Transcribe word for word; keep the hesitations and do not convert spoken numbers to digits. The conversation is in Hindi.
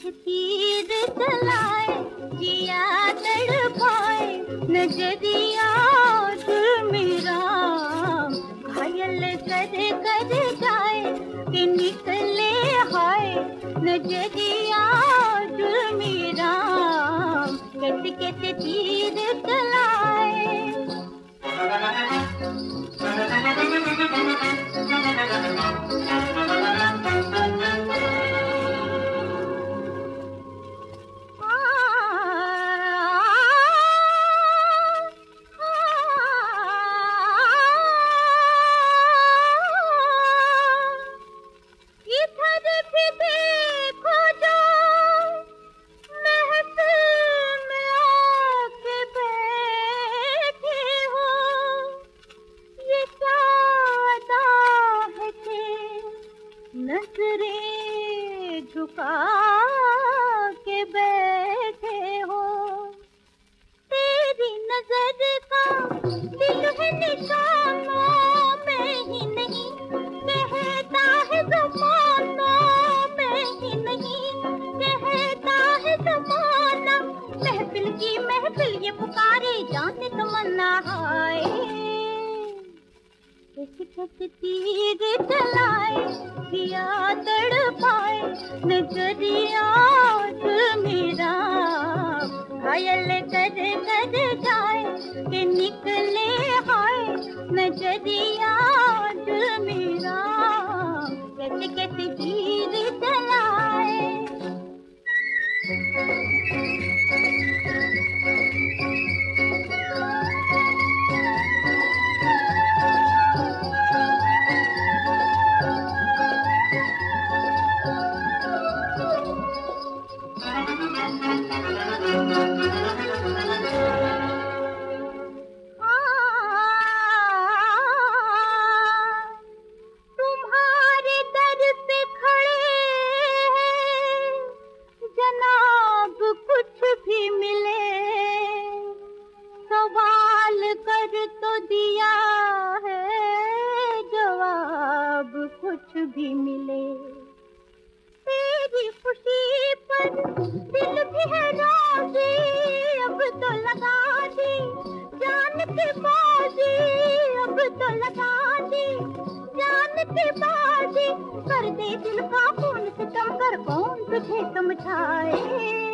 तीर चलाए, जिया तड़पाए, नजरिया दिल मेरा घायल कर कर जाए कि निकले हाय, नजरिया दिल मेरा कैसे कैसे तीर चलाए। नजरें झुका के बैठे हो, तेरी नजर का दिल है निशानों में ही नहीं, कहता है ज़माना में ही नहीं, कहता है ज़माना। महफिल की महफिल ये पुकारे, जाने तमन्ना हाय, कैसे कैसे तीर चलाए, दिया तड़पाए, नजरिया दिल मेरा घायल कर कर जाए कि निकले हाय, नजरिया दिल मेरा कैसे कैसे तीर चलाए। तो दिया है जवाब कुछ भी मिले, तेरी खुशी पर दिल भी है राज़ी, अब तो लगा दी जान की बाजी, अब तो लगा दी जान की बाजी, कर दे दिल का खून सितम कर कौन तुझे समझाए।